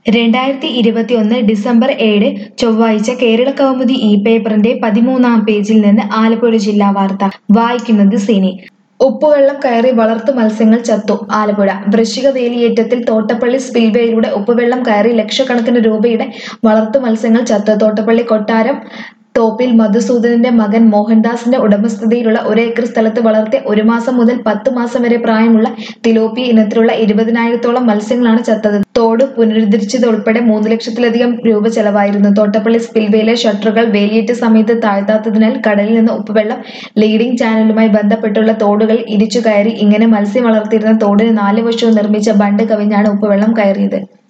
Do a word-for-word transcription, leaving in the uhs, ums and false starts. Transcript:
രണ്ടായിരത്തി ഇരുപത്തിയൊന്ന് ഡിസംബർ ഏഴ് ചൊവ്വാഴ്ച കേരളകൗമുദി ഇ പേപ്പറിന്റെ പതിമൂന്നാം പേജിൽ നിന്ന് ആലപ്പുഴ ജില്ലാ വാർത്ത വായിക്കുന്നത് സിനി. ഉപ്പുവെള്ളം കയറി വളർത്തു മത്സ്യങ്ങൾ ചത്തു. ആലപ്പുഴ വൃശ്ചിക വേലിയേറ്റത്തിൽ തോട്ടപ്പള്ളി സ്പിൽവേയിലൂടെ ഉപ്പുവെള്ളം കയറി ലക്ഷക്കണക്കിന് രൂപയുടെ വളർത്തു മത്സ്യങ്ങൾ ചത്തു. തോട്ടപ്പള്ളി കൊട്ടാരം തോപ്പിൽ മധുസൂദനന്റെ മകൻ മോഹൻദാസിന്റെ ഉടമസ്ഥതയിലുള്ള ഒരേക്കർ സ്ഥലത്ത് വളർത്തിയ ഒരു മാസം മുതൽ പത്ത് മാസം വരെ പ്രായമുള്ള തിലോപ്പിയ ഇനത്തിലുള്ള ഇരുപതിനായിരത്തോളം മത്സ്യങ്ങളാണ് ചത്തത്. തോട് പുനരുദ്ധരിച്ചത് ഉൾപ്പെടെ മൂന്ന് ലക്ഷത്തിലധികം രൂപ ചെലവായിരുന്നു. തോട്ടപ്പള്ളി സ്പിൽവേയിലെ ഷട്ടറുകൾ വേലിയേറ്റ സമയത്ത് താഴ്ത്താത്തതിനാൽ കടലിൽ നിന്ന് ഉപ്പുവെള്ളം ലീഡിംഗ് ചാനലുമായി ബന്ധപ്പെട്ടുള്ള തോടുകൾ ഇരിച്ചു കയറി. ഇങ്ങനെ മത്സ്യം വളർത്തിയിരുന്ന തോടിന് നാല് വശവും നിർമ്മിച്ച ബണ്ട് കവിഞ്ഞാണ് ഉപ്പുവെള്ളം കയറിയത്.